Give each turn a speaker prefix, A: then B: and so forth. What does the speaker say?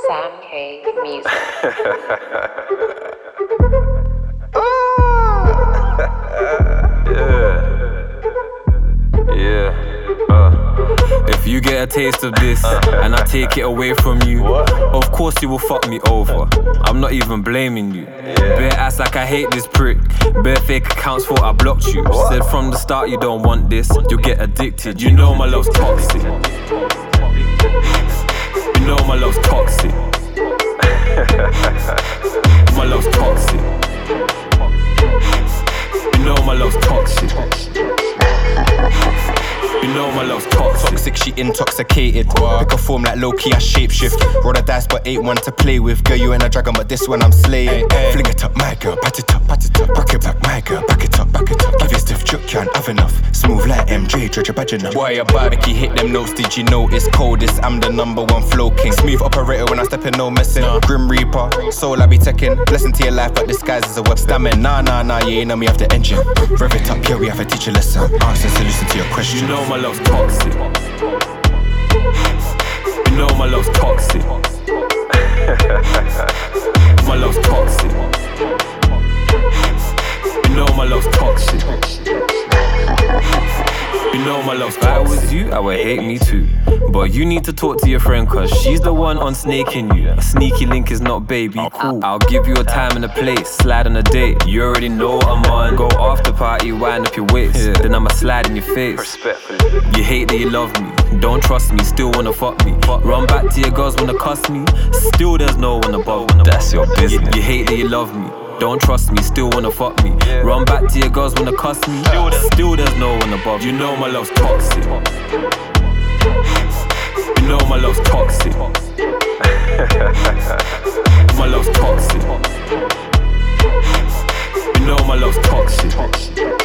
A: Sam K Music.
B: If you get a taste of this and I take it away from you, of course you will fuck me over. I'm not even blaming you. Bare ass like I hate this prick. Bare fake accounts thought I blocked you. Said from the start you don't want this, you'll get addicted. You know my love's toxic. You know my love's toxic. My love's toxic. You know my love's toxic. You know my love's toxic.
C: Toxic, she intoxicated. Pick a form like low-key, I shapeshift. Roll the dice but ain't one to play with. Girl, you ain't a dragon but this one I'm slaying. Fling it up, my girl, pat it up, pat it up. Rock it back, my girl, back it up, back it up. Give it stiff, choke, can't have enough. Smooth like MJ, dredge a badge enough. Boy, your barbecue hit them notes, did you know it's coldest? I'm the #1 flow king. Smooth operator when I step in, no messing. Grim Reaper, soul I be taking. Blessing to your life but disguised as a web stamming. Nah, you ain't know me off the engine. Rev it up, yeah, we have a teacher lesson. Answers to listen to your questions.
B: You know my love's toxic. You know my love's toxic. My love's toxic. You know my love's toxic. You know my love's toxic. If I was you, I would hate me too. But you need to talk to your friend cause she's the one on snaking you. A sneaky link is not baby. Cool. I'll give you a time and a place. Slide on a date, you already know what I'm on. Go after party, wind up your waist. Then I'ma slide in your face. Respectfully. You hate that you love me. Don't trust me, still wanna fuck me. Run back to your girls wanna cuss me. Still there's no one above. That's your business. You hate that you love me. Don't trust me, still wanna fuck me. Run back to your girls wanna cuss me. Still there's no one above. You know my love's toxic. You know my love's toxic. My love's toxic. You know my love's toxic.